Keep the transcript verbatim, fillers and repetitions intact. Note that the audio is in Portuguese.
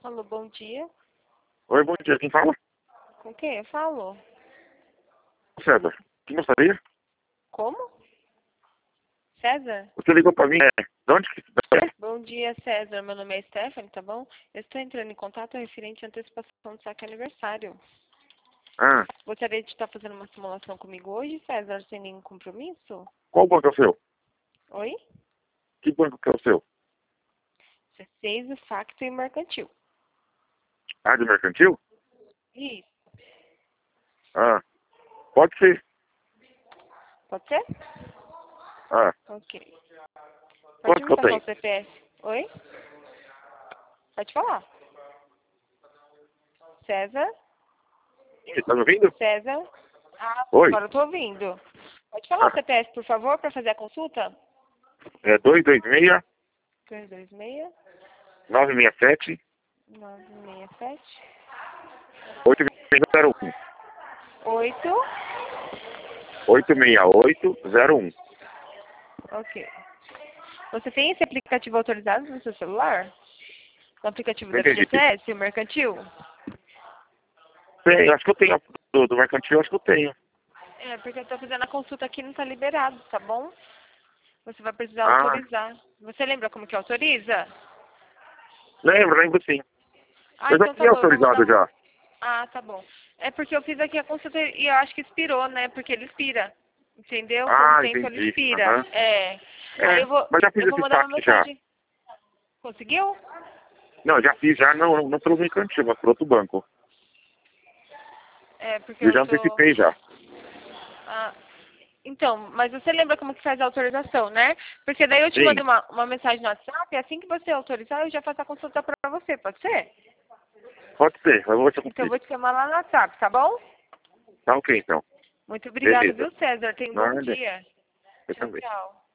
Alô, bom dia. Oi, bom dia. Quem fala? Com quem eu falo? César. Quem gostaria? Como? César? Você ligou pra mim? É. De onde que você é? Bom dia, César. Meu nome é Stephanie, tá bom? Eu estou entrando em contato referente à antecipação do saque aniversário. Ah, Gostaria de estar fazendo uma simulação comigo hoje, César, sem nenhum compromisso? qual banco é o seu? Oi? Que banco que é o seu? C seis, Facto e Mercantil. Ah, de mercantil? Isso. Ah, pode ser. Pode ser? Ah, Ok. Pode quanto me que eu passar tenho? o C P F? Oi? Pode falar. César? Você tá me ouvindo? César? Ah, Oi. agora eu tô ouvindo. Pode falar o Ah, C P F, por favor, para fazer a consulta? é dois dois seis, dois dois seis, nove seis sete, nove seis sete, oito seis zero um. oito. oito seis oito zero um. Ok. Você tem esse aplicativo autorizado no seu celular? O aplicativo Não da entendi. F G C S, o Mercantil? Tem, acho que eu tenho. Do, do mercantil, acho que eu tenho. É, porque eu tô fazendo a consulta aqui e não tá liberado, tá bom? Você vai precisar Ah, autorizar. Você lembra como que autoriza? Não? lembro, lembro sim. Ah, Eu já então tá tinha bom, eu vou mandar autorizado um... já. Ah, tá bom. É porque eu fiz aqui a consulta e eu acho que expirou, né? Porque ele expira. Entendeu? Com o Ah, tempo ele entendi. expira. Aham. É. Aí É, eu vou, mas já fiz eu vou esse mandar uma saque já. mensagem. Conseguiu? Não, já fiz já, não, não pelo mercantil, mas por outro banco. É, porque Eu eu já tô... antecipei já. Ah, então, mas você lembra como que faz a autorização, né? Porque daí eu te Sim, mando uma, uma mensagem no WhatsApp e assim que você autorizar, eu já faço a consulta pra você, pode ser? pode ser, eu vou ver se eu Então eu consigo. vou te chamar lá no WhatsApp, tá bom? Tá ok, então. Muito obrigada, Beleza. viu, César? Tenha um bom Nada, dia. eu Tchau, também. tchau.